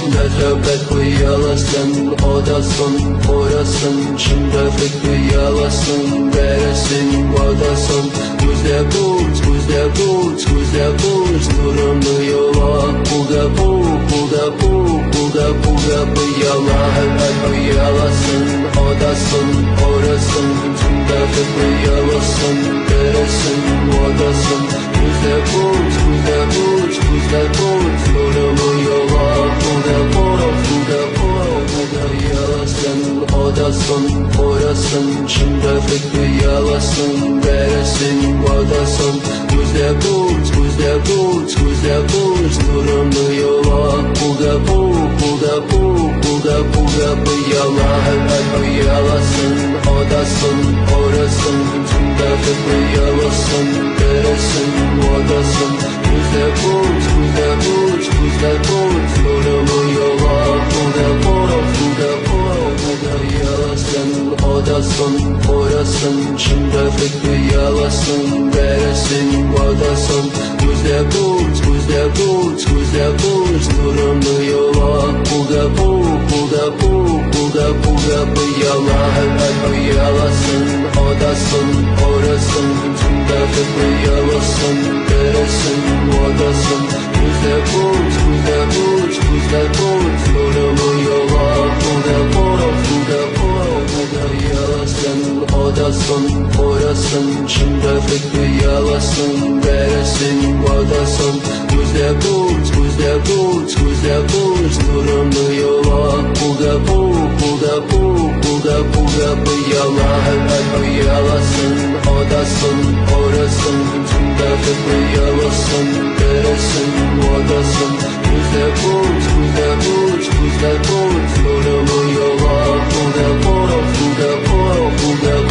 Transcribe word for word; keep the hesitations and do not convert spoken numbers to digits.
Ne tövbet kıyalasın, odasın, orasın. Çin trafik kıyalasın, veresin, odasın. Gözde buz, gözde buz, gözde buz. Nurumlu yola, bulda bu, bulda bu, bulda bulda kıyala. Hemen kıyalasın, odasın, orasın. Çin trafik kıyalasın, veresin, odasın. Gözde buz, gözde buz, gözde buz. Nurumlu yola, bulda bu, bulda bu. Kıyalasın, odasın, orasın. Çin trafik kıyalasın, veresin, odasın. Gözde buz, gözde buz, gözde buz. Nurumlu yola, bulda bu, bulda bu, bulda bulda kıyala. Hemen kıyalasın, odasın, orasın. Çin trafik kıyalasın, veresin, odasın. Gözde buz, gözde buz, gözde buz. Nurumlu yola, bulda bu, bulda bu. Kıyalasın, odasın, orasın. Çin trafik kıyalasın, veresin, odasın. Gözde buz, gözde buz, gözde buz. Nurumlu yola, bulda bu, bulda bu, bulda bulda kıyala. Hemen kıyalasın, odasın, orasın. Çin trafik kıyalasın, veresin, odasın. Gözde buz, gözde buz, gözde buz. Nurumlu yola, bulda bu, bulda bu. Kıyalasın, odasın, orasın. Çin trafik kıyalasın, veresin, odasın. Gözde buz, gözde buz, gözde buz. Nurumlu yola, bulda bu, bulda bu, bulda bulda kıyala. Hemen kıyalasın, odasın, orasın. Çin trafik kıyalasın, veresin, odasın. Gözde buz, gözde buz, gözde buz. Nurumlu yola, bulda bu, bulda bu, bulda bu.